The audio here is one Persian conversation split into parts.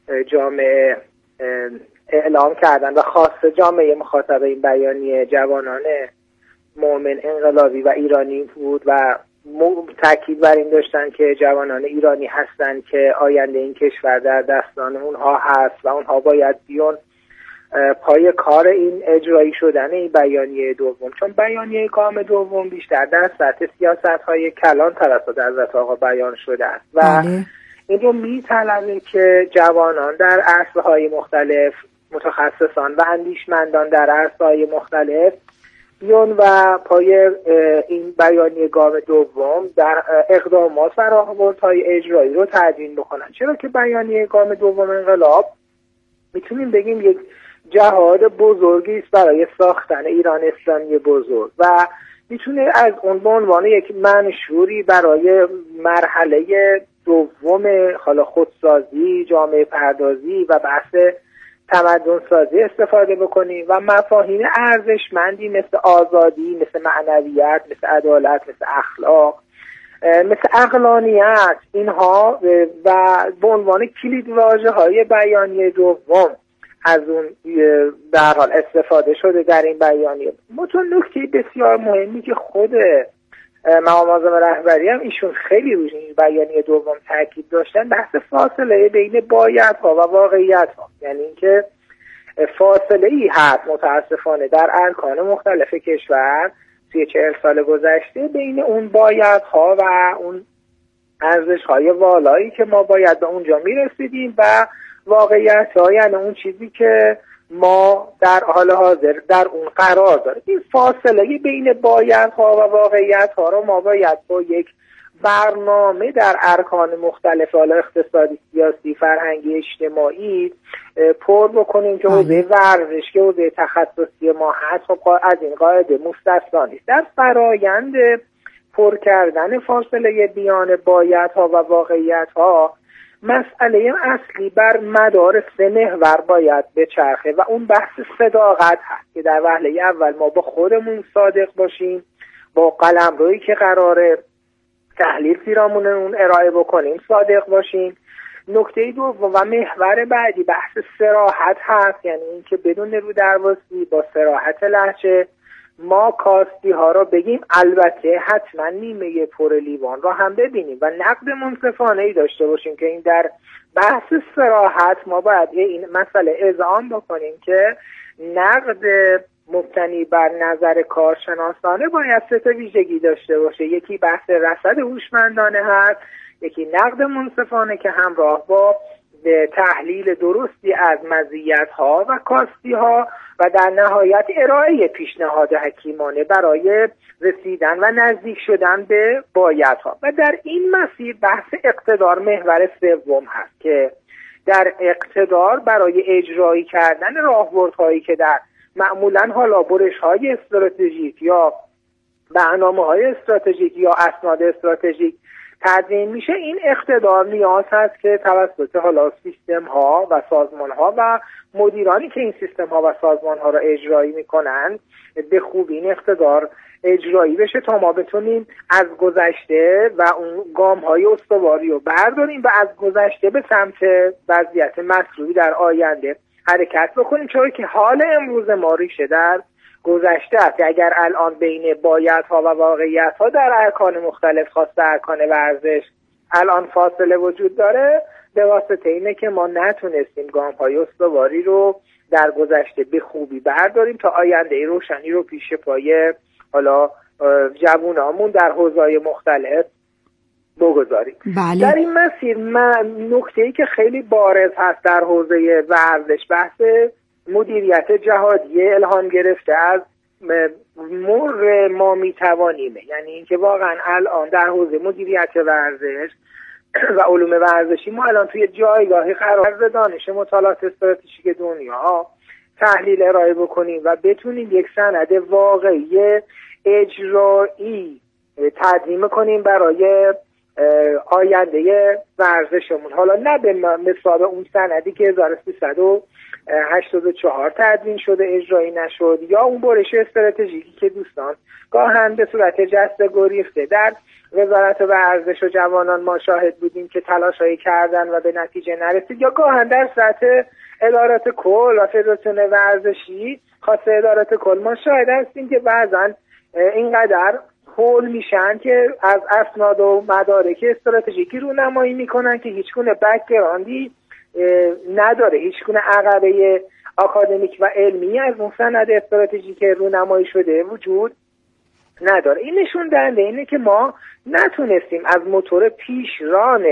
جامعه اعلام کردن و خاصه جامعه مخاطب این بیانیه جوانان مؤمن انقلابی و ایرانی بود و تاکید بر این داشتن که جوانان ایرانی هستن که آینده این کشور در دستان اونها هست و اونها باید بیان پای کار این اجرایی شدن این بیانیه دوم، چون بیانیه گام دوم بیشتر در سطح سیاست‌های کلان توسط حضرت آقا بیان شده است و این رو می‌طلبه که جوانان در عرصه‌های مختلف، متخصصان و اندیشمندان در عرصه‌های مختلف بیان و پای این بیانیه گام دوم در اقدامات و راهبردهای اجرایی رو تدوین بکنن. چرا که بیانیه گام دوم انقلاب میتونیم بگیم یک جهاد بزرگی است برای ساختن ایران اسلامی بزرگ و میتونه از اون به عنوان یک منشوری برای مرحله دوم حالا خودسازی، جامعه پردازی و بحث تمدن سازی استفاده بکنیم و مفاهیم ارزشمندی مثل آزادی، مثل معنویت، مثل عدالت، مثل اخلاق، مثل عقلانیت، اینها و به عنوان کلیدواژه‌های بیانیه دوم از اون در حال استفاده شده در این بیانیه. متون نکته بسیار مهمی که خود مقام معظم رهبری هم ایشون خیلی روی این بیانیه دوم تاکید داشتن، بحث فاصله بین بایدها و واقعیت‌ها، یعنی اینکه فاصله ای هست متاسفانه در ارکان مختلف کشور 40 سال گذشته بین اون بایدها و اون ارزش‌های والایی که ما باید به اونجا میرسیدیم و واقعیت‌ها، یعنی اون چیزی که ما در حال حاضر در اون قرار داریم. این فاصله بین بایدها و واقعیت‌ها رو ما باید با یک برنامه در ارکان مختلف، حالا اقتصادی، سیاسی، فرهنگی، اجتماعی پر بکنیم که حوزه ورزش که حوزه تخصصی ما هست خب از این قاعده مستثنا نیست. در فرایند پر کردن فاصله بیان بایدها و واقعیت‌ها مسئله اصلی بر مدار 3 محور باید بچرخه و اون بحث صداقت هست که در وهله اول ما با خودمون صادق باشیم، با قلمرویی که قراره تحلیل پیرامون ارائه بکنیم صادق باشیم. نکته دوم و محور بعدی بحث صراحت هست، یعنی اینکه بدون رو درواسی با صراحت لهجه ما کاستی ها رو بگیم، البته حتما نیمه پر لیوان رو هم ببینیم و نقد منصفانه ای داشته باشیم که این در بحث صراحت ما باید این مسئله اذعان بکنیم که نقد مبتنی بر نظر کارشناسانه باید 3 ویژگی داشته باشه. یکی بحث رصد هوشمندانه هست، یکی نقد منصفانه که همراه با تحلیل درستی از مزیت‌ها و کاستی‌ها و در نهایت ارائه پیشنهاد حکیمانه برای رسیدن و نزدیک شدن به بایدها. و در این مسیر بحث اقتدار محور سوم هست که در اقتدار برای اجرایی کردن راهبردهایی که در معمولاً حالا برش‌های استراتژیک یا برنامه‌های استراتژیک یا اسناد استراتژیک تدوین میشه، این اقتدار نیاز هست که توسط حالا سیستم ها و سازمان ها و مدیرانی که این سیستم ها و سازمان ها را اجرایی میکنن به خوبی این اقتدار اجرایی بشه تا ما بتونیم از گذشته و اون گام های استواری رو برداریم و از گذشته به سمت وضعیت مطلوبی در آینده حرکت بکنیم، چون که حال امروز ما ریشه در گذشته است. اگر الان بین بایدها و واقعیت‌ها در ارکان مختلف، خاصه ارکان ورزش، الان فاصله وجود داره به واسطه اینه که ما نتونستیم گام‌های استواری رو در گذشته به خوبی برداریم تا آینده روشنی رو پیش پای حالا جوانامون در حوزه‌های مختلف بگذاریم. بله. در این مسیر نکته‌ای که خیلی بارز هست در حوزه ورزش بحث مدیریت جهادی الهام گرفته از مر ما میتوانیمه، یعنی اینکه واقعا الان در حوزه مدیریت ورزش و علوم ورزشی ما الان توی جایگاهی قرار دانش مطالعات استراتژیک دنیا تحلیل ارائه بکنیم و بتونیم یک سند واقعی اجرایی تقدیم کنیم برای آینده ورزشمون، حالا نه به مثال اون سندی که 1384 تدوین شده اجرایی نشد، یا اون برش استراتژیکی که دوستان گاهن به صورت جسته گریخته در وزارت ورزش و جوانان ما شاهد بودیم که تلاشایی کردن و به نتیجه نرسید، یا گاهن در سطح ادارات کل و فدراسیون ورزشی خاص ادارات کل ما شاهد هستیم که بعضا اینقدر هول میشن که از اسناد و مدارک استراتژیکی رونمایی میکنن که هیچگونه بک‌گراندی نداره، هیچگونه عقبه آکادمیک و علمی از اون سند استراتژیک رونمایی شده وجود نداره. این نشون دهنده اینه که ما نتونستیم از موتور پیشران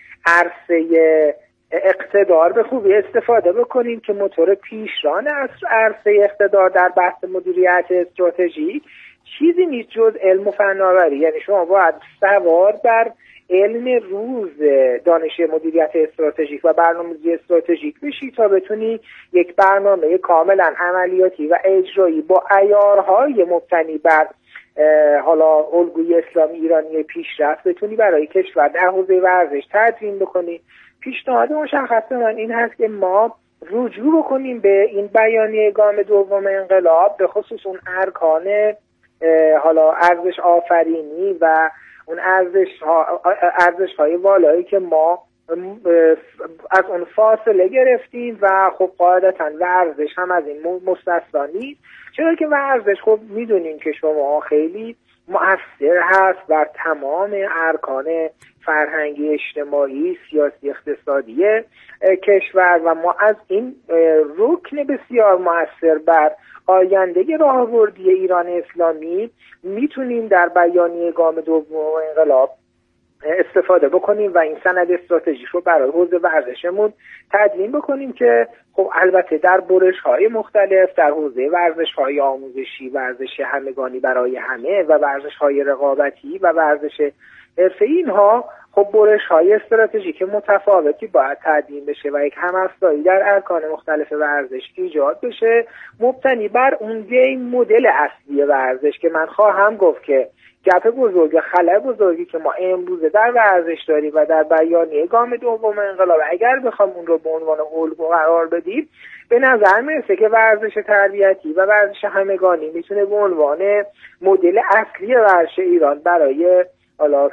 عرصه اقتدار به خوبی استفاده بکنیم که موتور پیشران عرصه اقتدار در بحث مدیریت استراتژیک چیزی نیست جز علم و فناوری. یعنی شما باید سوار بر علم روز دانش مدیریت استراتژیک و برنامه‌ریزی استراتژیک بشی تا بتونی یک برنامه کاملا عملیاتی و اجرایی با عیارهای مبتنی بر حالا الگوی اسلامی ایرانی پیشرفت بتونی برای کشور در حوزه ورزش تدوین بکنی. پیشنهاد مشخص من این هست که ما رجوع بکنیم به این بیانیه گام دوم انقلاب، به خصوص اون ارکان حالا ارزش آفرینی و اون ارزش های والایی که ما از اون فاصله گرفتیم و خب قاعدتا ورزش هم از این مستثنا نیست، چرا که ورزش خب میدونیم که شما خیلی مؤثر هست بر تمام ارکان فرهنگی، اجتماعی، سیاسی، اقتصادی کشور و ما از این رکن بسیار مؤثر بر آینده راهبردی ایران اسلامی میتونیم در بیانیه گام دوم انقلاب استفاده بکنیم و این سند استراتژیک رو برای حوزه ورزشمون تدوین بکنیم که خب البته در برش‌های مختلف در حوزه ورزش‌های آموزشی، ورزش همگانی برای همه و ورزش‌های رقابتی و ورزش حرفه‌ای، اینها خب برش‌های استراتژیک متفاوتی باید تدوین بشه و یک هم‌افزایی در ارکان مختلف ورزش ایجاد بشه مبتنی بر اون مدل اصلی ورزش که من خواهم گفت که گپ بزرگ، خلأ بزرگی که ما امروزه در ورزش داریم و در بیانیه گام دوم انقلاب اگر بخوام اون رو به عنوان الگو قرار بدیم، به نظر میرسه که ورزش تربیتی و ورزش همگانی میتونه به عنوان مدل اصلی ورزش ایران برای حالا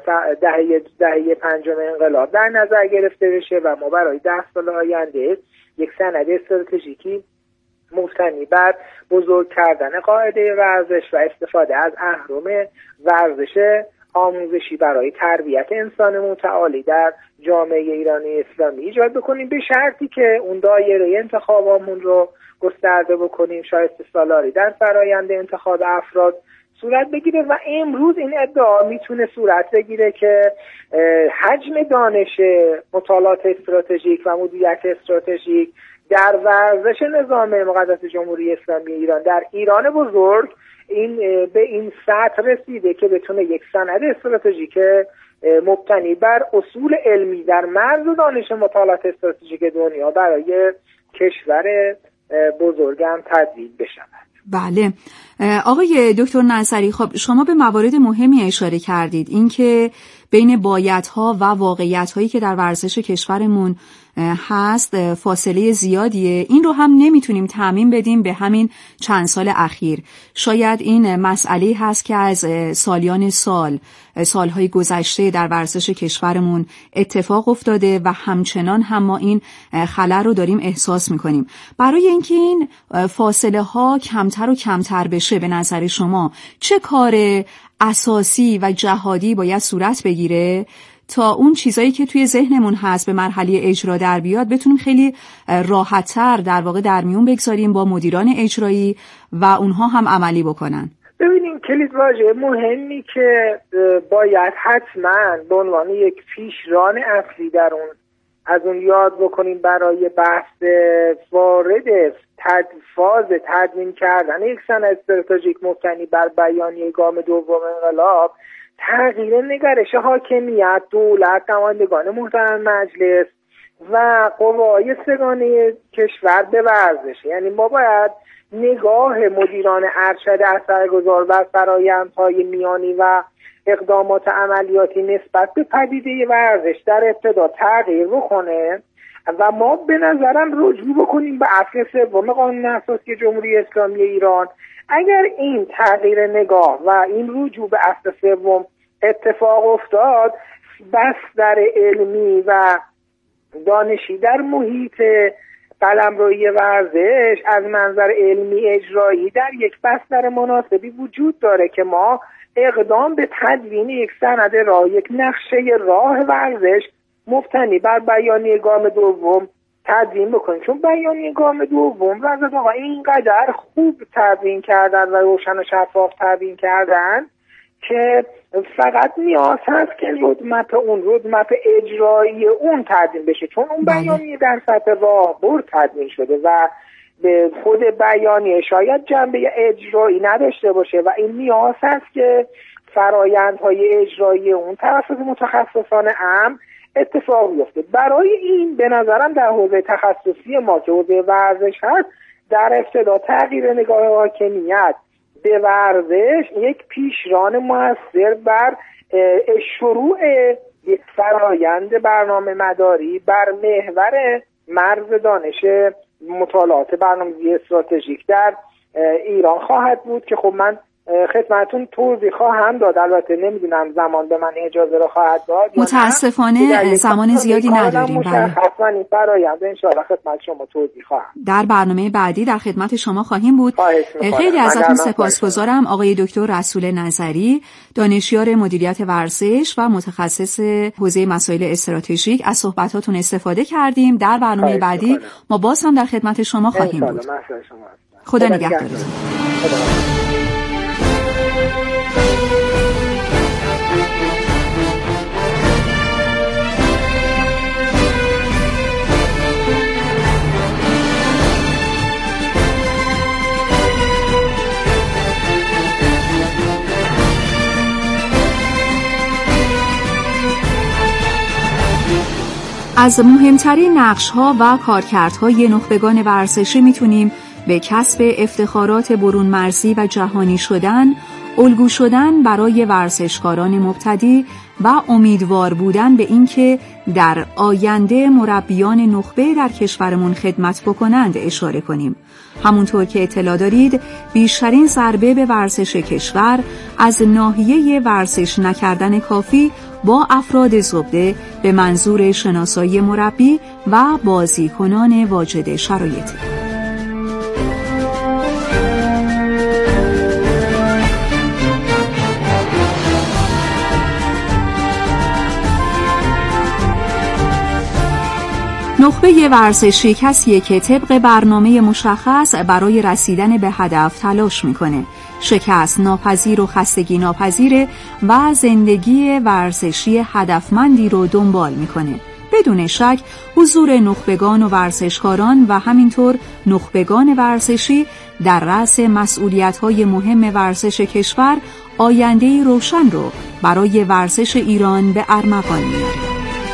دهه پنجم انقلاب در نظر گرفته بشه و ما برای 10 سال آینده یک سند استراتژیکی مبتنی بر بزرگ کردن قاعده ورزش و استفاده از اهرم ورزش آموزشی برای تربیت انسان متعالی در جامعه ایرانی اسلامی ایجاد بکنیم، به شرطی که اون دایره انتخابمون رو گسترده بکنیم، شایسته سالاری در فرآیند انتخاب افراد صورت بگیره و امروز این ادعا میتونه صورت بگیره که حجم دانش مطالعات استراتژیک و مدیریت استراتژیک در ورزش نظام مقدس جمهوری اسلامی ایران در ایران بزرگ این به این سطح رسیده که بتونه یک سند استراتژیک مبتنی بر اصول علمی در مرز دانش مطالعات استراتژیک دنیا برای کشور بزرگم تدوین بشود. بله آقای دکتر نظری، خب شما به موارد مهمی اشاره کردید، اینکه بین بایدها و واقعیت‌هایی که در ورزش کشورمون هست فاصله زیادیه. این رو هم نمیتونیم تعمیم بدیم به همین چند سال اخیر. شاید این مسئله هست که از سالیان سالهای گذشته در ورزش کشورمون اتفاق افتاده و همچنان هم ما این خلأ رو داریم احساس میکنیم. برای اینکه این فاصله ها کمتر و کمتر بشه، به نظر شما چه کار اساسی و جهادی باید صورت بگیره تا اون چیزایی که توی ذهنمون هست به مرحله اجرا در بیاد بتونیم خیلی راحت‌تر در واقع در میون بگذاریم با مدیران اجرایی و اونها هم عملی بکنن؟ ببینیم کلیدواژه مهمی که باید حتما به عنوان یک پیشران اصلی در اون از اون یاد بکنیم برای بحث وارد فاز تدوین کردن یک سند استراتژیک مبتنی بر بیانیه گام دوم انقلاب، تغییر نگرش حاکمیت، دولت، نمایندگان محترم مجلس و قوای سگانه کشور به ورزش. یعنی ما باید نگاه مدیران ارشد اثرگذار بر فرآیندهای میانی و اقدامات عملیاتی نسبت به پدیده ورزش در ابتدا تغییر بکنه و ما به نظرم رجوع بکنیم به اصل سوم قانون اساسی جمهوری اسلامی ایران. اگر این تغییر نگاه و این رجوع به اصل سوم اتفاق افتاد، بستر علمی و دانشی در محیط قلمروی ورزش از منظر علمی اجرایی در یک بستر مناسبی وجود داره که ما اقدام به تدوین یک سند راه، یک نقشه راه ورزش مبتنی بر بیانیه گام دوم تدوین بکنیم. چون بیانیه گام دوم و از آقا اینقدر خوب تدوین کردن و روشن و شفاف تدوین کردن که فقط نیاز هست که رودمپ اجرایی اون تدوین بشه، چون اون بیانیه در سطح راهبر تدوین شده و به خود بیانیه شاید جنبه اجرایی نداشته باشه و این نیاز هست که فرایندهای اجرایی اون توسط متخصصان امر اتفاق بیفته. برای این به نظرم در حوزه تخصصی ما که حوزه ورزش هست، در ابتدا تغییر نگاه حاکمیت به ورزش یک پیشران موثر بر شروع یک فرایند برنامه مداری بر محور مرز دانش مطالعات برنامه‌ریزی استراتژیک در ایران خواهد بود که خب من خدمتتون توضیح خواهم داد. البته نمیدونم زمان به من اجازه رو خواهد داد. متاسفانه زمان زیادی نداریم. حتما این فرآیند ان شاءالله خدمت شما توضیح خواهم. در برنامه بعدی در خدمت شما خواهیم بود. خیلی ازتون سپاسگزارم آقای دکتر رسول نظری، دانشیار مدیریت ورزش و متخصص حوزه مسائل استراتژیک. از صحبتاتون استفاده کردیم. در برنامه بعدی ما باز هم در خدمت شما خواهیم بود. خدا نگهدارتون. از مهمترین نقش‌ها و کارکردهای نخبگان ورزشی میتونیم به کسب افتخارات برون مرزی و جهانی شدن، الگو شدن برای ورزشکاران مبتدی و امیدوار بودن به اینکه در آینده مربیان نخبه در کشورمون خدمت بکنند اشاره کنیم. همونطور که اطلاع دارید بیشترین ضربه به ورزش کشور از ناحیه ورزش نکردن کافی با افراد زبده به منظور شناسایی مربی و بازیکنان واجد شرایطی. نخبه ورزشی کسیه که طبق برنامه مشخص برای رسیدن به هدف تلاش میکنه، شکست ناپذیر و خستگی ناپذیره و زندگی ورزشی هدفمندی رو دنبال میکنه. بدون شک حضور نخبگان و ورزشکاران و همینطور نخبگان ورزشی در رأس مسئولیت‌های مهم ورزش کشور آینده‌ای روشن رو برای ورزش ایران به ارمغان میاره.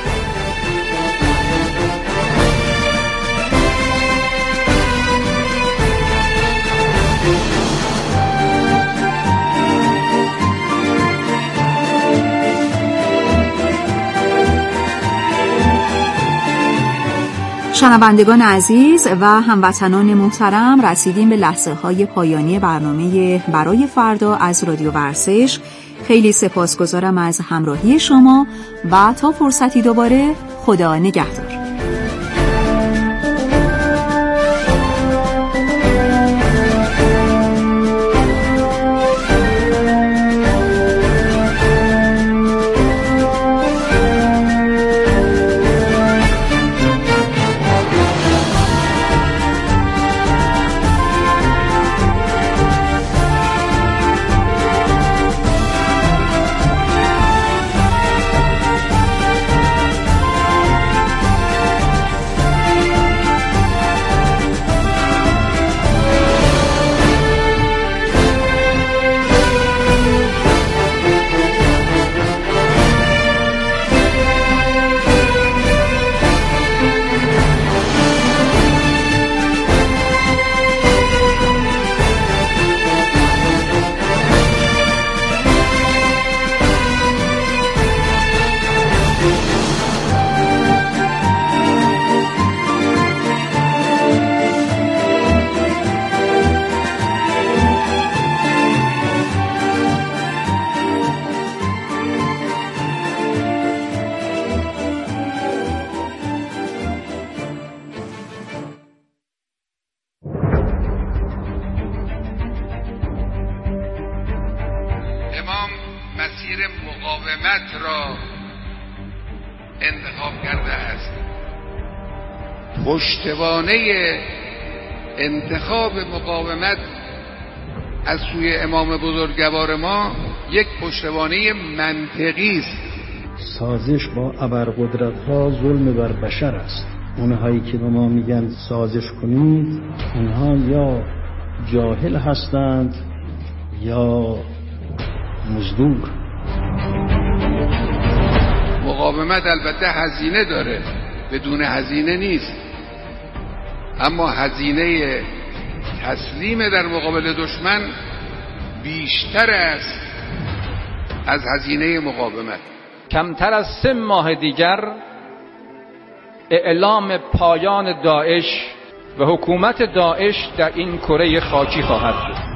شنوندگان عزیز و هموطنان محترم، رسیدیم به لحظه‌های پایانی برنامه برای فردا از رادیو ورزش. خیلی سپاسگزارم از همراهی شما و تا فرصتی دوباره، خدا نگهدار. مسیر مقاومت را انتخاب کرده است. پشتوانه انتخاب مقاومت از سوی امام بزرگوار ما یک پشتوانه منطقی است. سازش با ابرقدرت‌ها ظلم بر بشر است. اونهایی که به ما میگن سازش کنید، اونها یا جاهل هستند یا مزدور. مقاومت البته هزینه داره، بدون هزینه نیست، اما هزینه تسلیم در مقابل دشمن بیشتر است از هزینه مقاومت. کمتر از 3 ماه دیگر اعلام پایان داعش و حکومت داعش در این کره خاکی خواهد بود.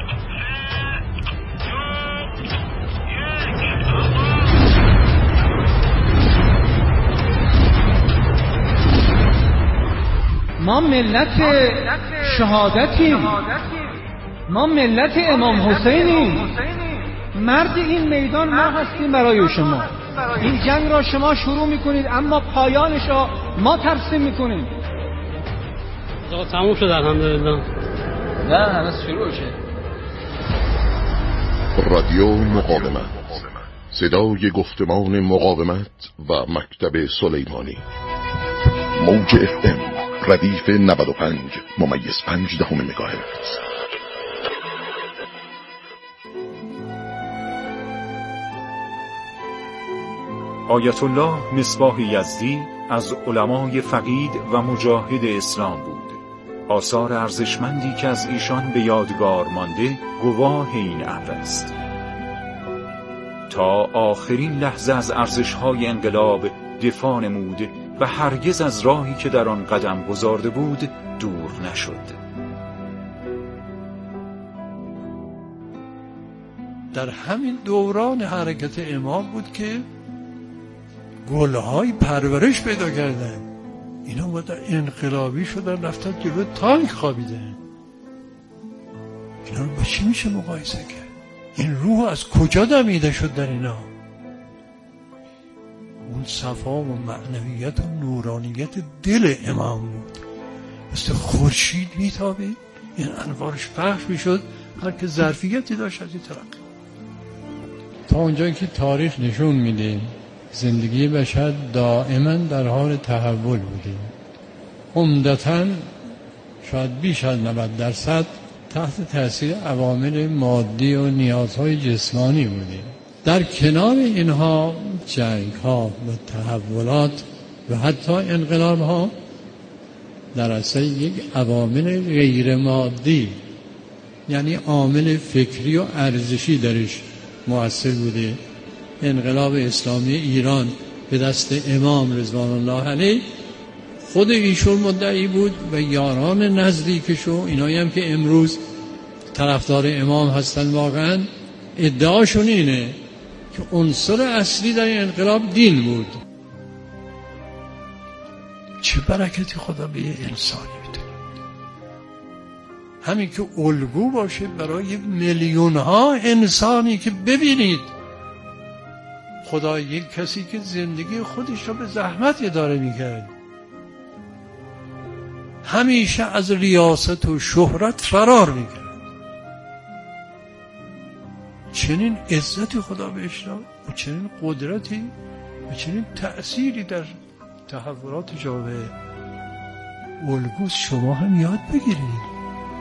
ما ملت شهادتیم، ما ملت امام حسینیم. مرد این میدان ما هستیم برای شما. این جنگ را شما شروع میکنید اما پایانش را ما ترسیم میکنیم. تموم شد الحمدلله. نه هنوز شروع شد. رادیو مقاومت، صدای گفتمان مقاومت و مکتب سلیمانی. موج FM ردیف 95.5 مگاهرتز. آیت الله مصباح یزدی از علمای فقید و مجاهد اسلام بود. آثار ارزشمندی که از ایشان به یادگار مانده گواه این امر است. تا آخرین لحظه از ارزش‌های انقلاب دفاع نمود و هرگز از راهی که در آن قدم گذارده بود دور نشد. در همین دوران حرکت امام بود که گل‌های پرورش پیدا کردن. اینا اومدن انقلابی شدن، رفتن جلو تانک خوابیدن. اینا رو با چی میشه مقایسه کرد؟ این روح از کجا دمیده شد در اینا؟ اون صفا و معنویت و نورانیت دل امام بود. مثل خورشید میتابید، این انوارش پخش میشد، هر که ظرفیتی داشت از این ترقی. تا اونجایی که تاریخ نشون میده زندگی بشر دائما در حال تحول بوده. عمدتاً شاید بیش از 90% تحت تاثیر عوامل مادی و نیازهای جسمانی بوده. در کنار اینها جنگ‌ها و تحولات و حتی انقلاب‌ها در اصل یک عوامل غیر مادی، یعنی عامل فکری و ارزشی درش مؤثر بوده. انقلاب اسلامی ایران به دست امام رضوان الله علیه، خود ایشون مدعی بود و یاران نزدیکشو، اینایی هم که امروز طرفدار امام هستن، واقعا ادعاشون اینه که عنصر اصلی در این انقلاب دین بود. چه برکتی خدا به یه انسانی میده، همین که الگو باشه برای میلیون‌ها انسانی که ببینید خدا یک کسی که زندگی خودش رو به زحمت اداره میکرد، همیشه از ریاست و شهرت فرار میکرد، چنین عزتی خدا بهش داد و چنین قدرتی و چنین تأثیری در تحولات جامعه. الگوز شما هم یاد بگیرید.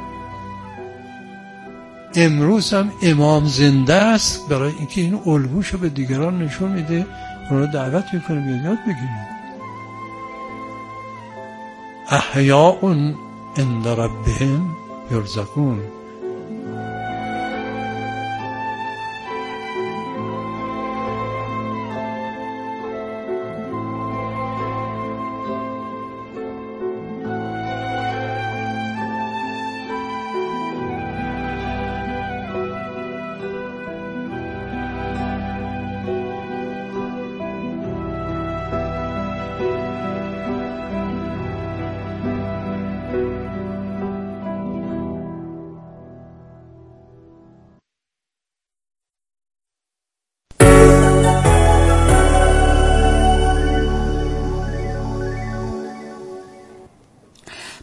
امروز هم امام زنده است، برای اینکه این الگوشو به دیگران نشون میده، اونا دعوت میکنه بیاد یاد بگیرید. احیاء عند ربهم یرزقون.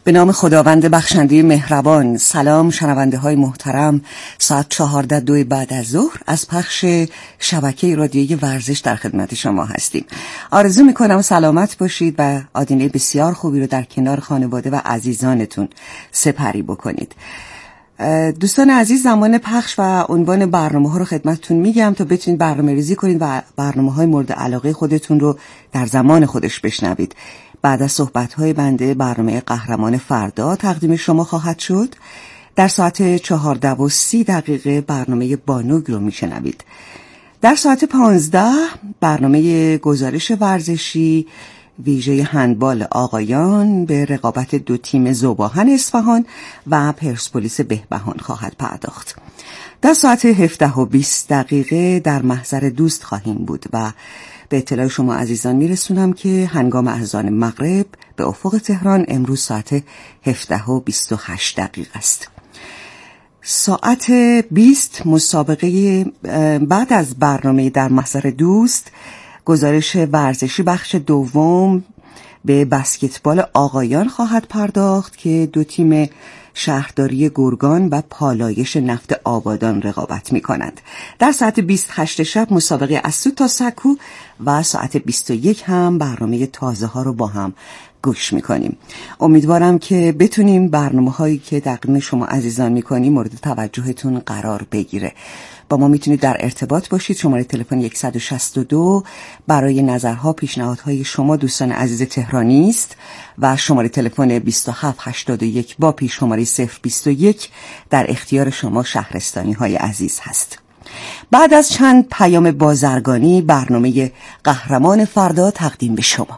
به نام خداوند بخشنده مهربان. سلام شنونده های محترم، ساعت 14:02 بعد از ظهر از پخش شبکه رادیویی ورزش در خدمت شما هستیم. آرزو میکنم سلامت باشید و آدینه بسیار خوبی رو در کنار خانواده و عزیزانتون سپری بکنید. دوستان عزیز، زمان پخش و عنوان برنامه ها رو خدمتتون میگم تا بتونید برنامه ریزی کنید و برنامه های مورد علاقه خودتون رو در زمان خودش بشنوید. بعد از صحبت های بنده برنامه قهرمان فردا تقدیم شما خواهد شد. در ساعت 14:30 برنامه بانوگ رو میشنوید. در ساعت 15 برنامه گزارش ورزشی ویژه هندبال آقایان به رقابت دو تیم ذوباهن اصفهان و پرسپولیس بهبهان خواهد پرداخت. در ساعت 17:20 در محضر دوست خواهیم بود و به اطلاع شما عزیزان میرسونم که هنگام اذان مغرب به افق تهران امروز ساعت 17:28 است. ساعت 20 مسابقه بعد از برنامه در محضر دوست گزارش ورزشی بخش دوم به بسکتبال آقایان خواهد پرداخت که دو تیم شهرداری گرگان و پالایش نفت آبادان رقابت می کنند. در ساعت 28 شب مسابقه از سوت تا سکو و ساعت 21 هم برنامه تازه ها رو با هم گوش می کنیم. امیدوارم که بتونیم برنامه هایی که تقدیم شما عزیزان می کنیم مورد توجهتون قرار بگیره. با ما میتونید در ارتباط باشید. شماره تلفن 162 برای نظرها پیشنهادهای شما دوستان عزیز تهرانی است و شماره تلفن 2781 با پیش شماره 021 در اختیار شما شهرستانی های عزیز هست. بعد از چند پیام بازرگانی برنامه قهرمان فردا تقدیم به شما.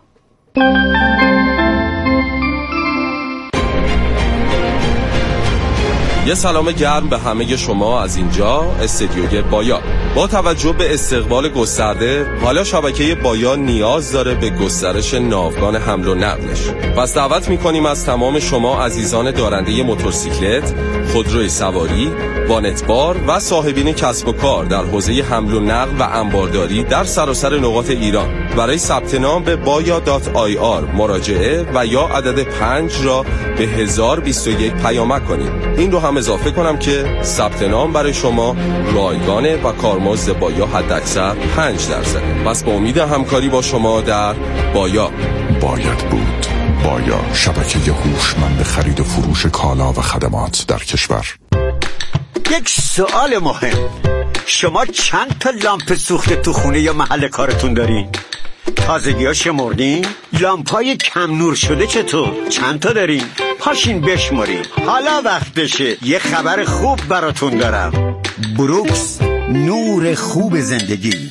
یه سلام گرم به همه شما از اینجا استدیوی بایا. با توجه به استقبال گسترده، حالا شبکه بایا نیاز داره به گسترش ناوگان حمل و نقلش. پس دعوت می‌کنیم از تمام شما عزیزان دارنده موتورسیکلت، خودروی سواری، وانتبار و صاحبین کسب و کار در حوزه حمل و نقل و انبارداری در سراسر نقاط ایران برای ثبت نام به baya.ir مراجعه و یا عدد 5 را به 1021 پیامک کنید. این رو هم اضافه کنم که ثبت نام برای شما رایگانه و کارمزد بایا حداکثر 5%. پس با امید همکاری با شما در بایا. باید بود. بایا، شبکه هوشمند خرید و فروش کالا و خدمات در کشور. یک سوال مهم، شما چند تا لامپ سوخته تو خونه یا محل کارتون دارین؟ تازگی ها شمردین؟ لامپای کم نور شده چطور؟ چند تا دارین؟ پاشین بشمارین. حالا وقتشه. یه خبر خوب براتون دارم. بروکس، نور خوب زندگی.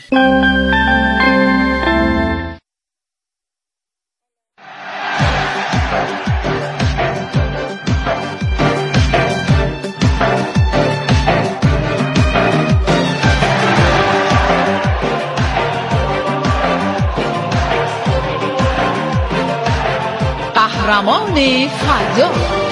قهرمان فردا.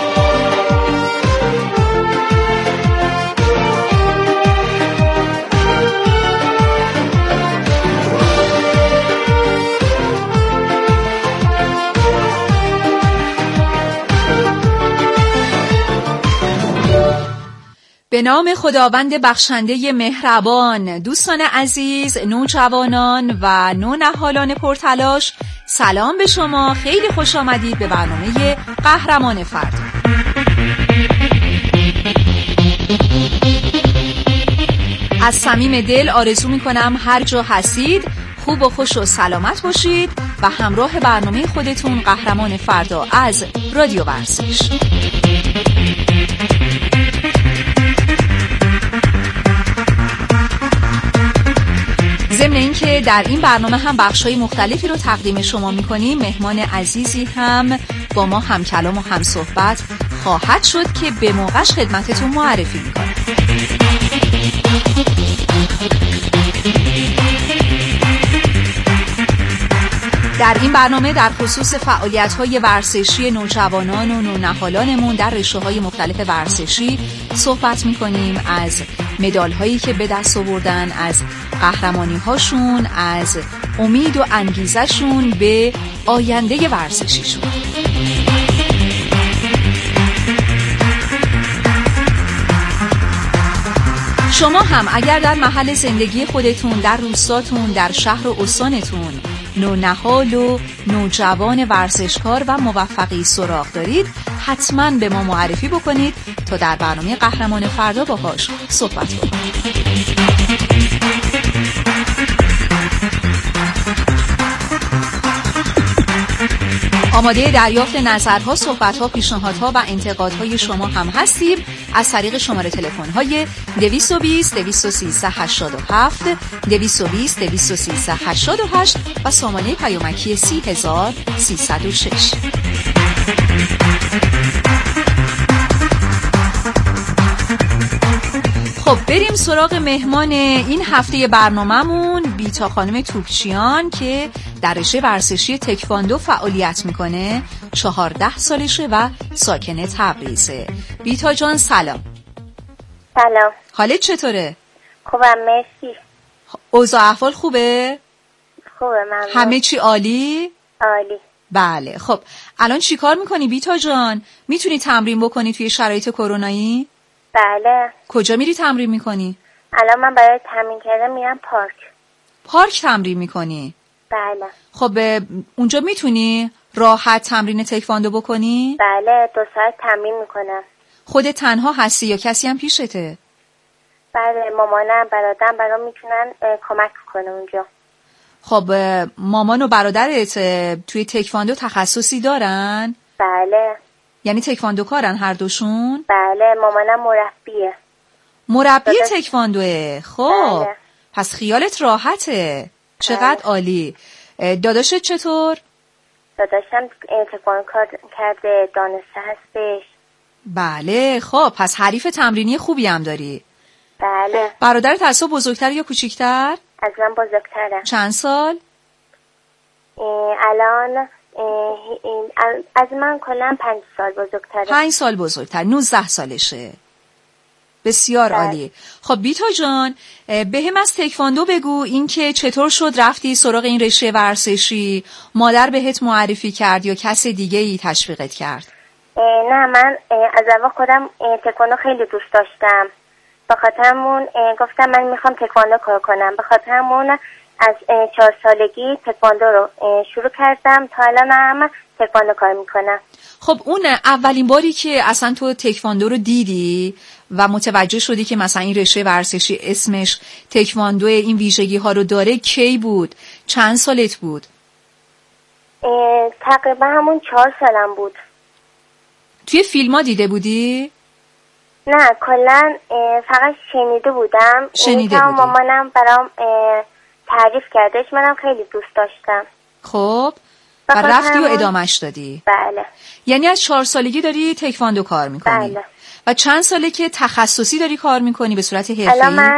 به نام خداوند بخشنده مهربان. دوستان عزیز، نوجوانان و نونهالان پرتلاش، سلام به شما. خیلی خوش آمدید به برنامه قهرمان فردا. از صمیم دل آرزو میکنم هر جا هستید خوب و خوش و سلامت باشید و همراه برنامه خودتون قهرمان فردا از رادیو ورزش. ضمن اینکه در این برنامه هم بخش‌های مختلفی رو تقدیم شما می‌کنیم، مهمان عزیزی هم با ما هم کلام و هم صحبت خواهد شد که به موقعش خدمتتون معرفی می‌کنم. در این برنامه در خصوص فعالیت‌های ورزشی نوجوانان و نونهالانمون در رشته‌های مختلف ورزشی صحبت می‌کنیم، از مدال‌هایی که به دست آوردن، از قهرمانی‌هاشون، از امید و انگیزشون به آینده ورزشیشون. شما هم اگر در محل زندگی خودتون، در روستاتون، در شهر و استانتون نونهال و نوجوان ورزشکار و موفقی سراغ دارید، حتما به ما معرفی بکنید تا در برنامه قهرمان فردا باهاش صحبت کنیم. آماده دریافت نظرها، صحبتها، پیشنهادها و انتقادهای شما هم هستیم از طریق شماره تلفن‌های 220 213 87 220 213 88 و سامانه پیامکی 30306. خب بریم سراغ مهمان این هفته برنامه‌مون، بیتا خانم توپچیان که در رشته ورزشی تکواندو فعالیت میکنه. 14 سالشه و ساکن تبریزه. بیتا جان سلام. سلام. حالت چطوره؟ خوبم مرسی. اوضاع احوال خوبه؟ خوبه ممنون. همه چی عالی؟ عالی. بله. خب الان چی کار میکنی بیتا جان؟ میتونی تمرین بکنی توی شرایط کرونایی؟ بله. کجا میری تمرین میکنی؟ الان من برای تمرین کردن میرم پارک. پارک تمرین میکنی؟ بله. خب اونجا میتونی راحت تمرین تکواندو بکنی؟ بله 2 ساعت تمرین میکنم. خودت تنها هستی یا کسی هم پیشته؟ بله مامانم برادرم برام میتونن کمک کنه اونجا. خب مامان و برادرت توی تکواندو تخصصی دارن؟ بله. یعنی تکواندو کارن هر دوشون؟ بله مامانم مربیه. مربی تکواندوه. خب بله. پس خیالت راحته. چقدر عالی. داداشت چطور؟ داداشم تکواندو کرده، دانسته هستش. بله. خب پس حریف تمرینی خوبی هم داری. بله. برادرت از تو بزرگتر یا کوچیکتر؟ از من بزرگتره. چند سال؟ الان از من کلا 5 سال بزرگتره. 5 سال بزرگتر. 19 سالشه. بسیار عالی. خب بیتا جان به هم از تکواندو بگو، این که چطور شد رفتی سراغ این رشته ورزشی؟ مادر بهت معرفی کرد یا کس دیگه ای تشویقت کرد؟ نه من از اول خودم تکواندو خیلی دوست داشتم، به خاطرمون گفتم من میخوام تکواندو کار کنم. به خاطرمون از 4 سالگی تکواندو رو شروع کردم تا الان هم تکواندو کار میکنم. خب اون اولین باری که اصلا تو تکواندو رو دیدی و متوجه شدی که مثلا این رشته ورزشی اسمش تکواندو این ویژگی ها رو داره کی بود؟ چند سالت بود؟ تقریبا همون 4 سالم بود. توی فیلم ها دیده بودی؟ نه کلا فقط شنیده بودم. شنیده بودی؟ مامانم برام تعریف کردش، منم خیلی دوست داشتم. خب و رفتی و ادامش دادی؟ بله. یعنی از 4 سالگی داری تکواندو کار میکنی؟ بله. و چند ساله که تخصصی داری کار میکنی به صورت حرفه‌ای؟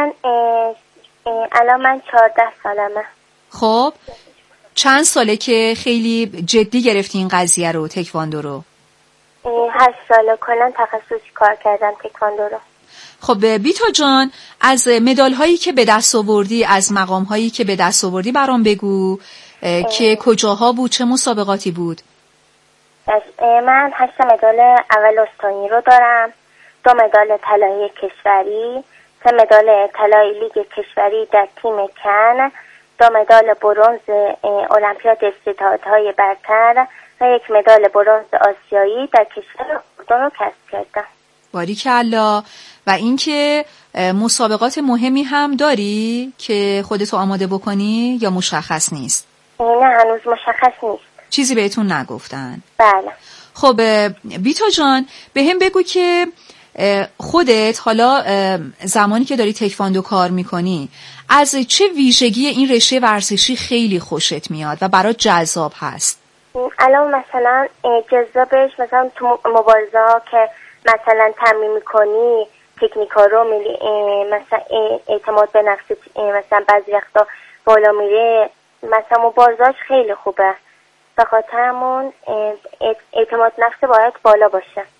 الان من 14 سالمه. خب چند ساله که خیلی جدی گرفتی این قضیه رو، تکواندو رو؟ 8 ساله کلا تخصصی کار کردم تکواندو رو. خب بیتا جان از مدال هایی که به دست آوردی، از مقام هایی که به دست آوردی برام بگو که کجاها بود، چه مسابقاتی بود؟ من 8 مدال اول استانی رو دارم، 2 مدال طلایی کشوری، 3 مدال طلایی لیگ کشوری در تیم کن، 2 مدال برنز المپیاد استعدادهای برتر و 1 مدال برنز آسیایی در کشور اردن رو کسب کردم. باریکالله. و اینکه مسابقات مهمی هم داری که خودتو آماده بکنی یا مشخص نیست؟ نه هنوز مشخص نیست. چیزی بهتون نگفتن؟ بله. خب بیتا جان به هم بگو که خودت حالا زمانی که داری تکواندو کار میکنی از چه ویژگی این رشته ورزشی خیلی خوشت میاد و برات جذاب هست؟ الان مثلا جذابش مثلا تو مبارزه که مثلا تمرین میکنی تکنیکا رو مثلا اعتماد به نفس مثلا بعضی وقتا بالا میره، مثلا مبارزاش خیلی خوبه، به خاطرمون اعتماد نفس باید بالا باشه.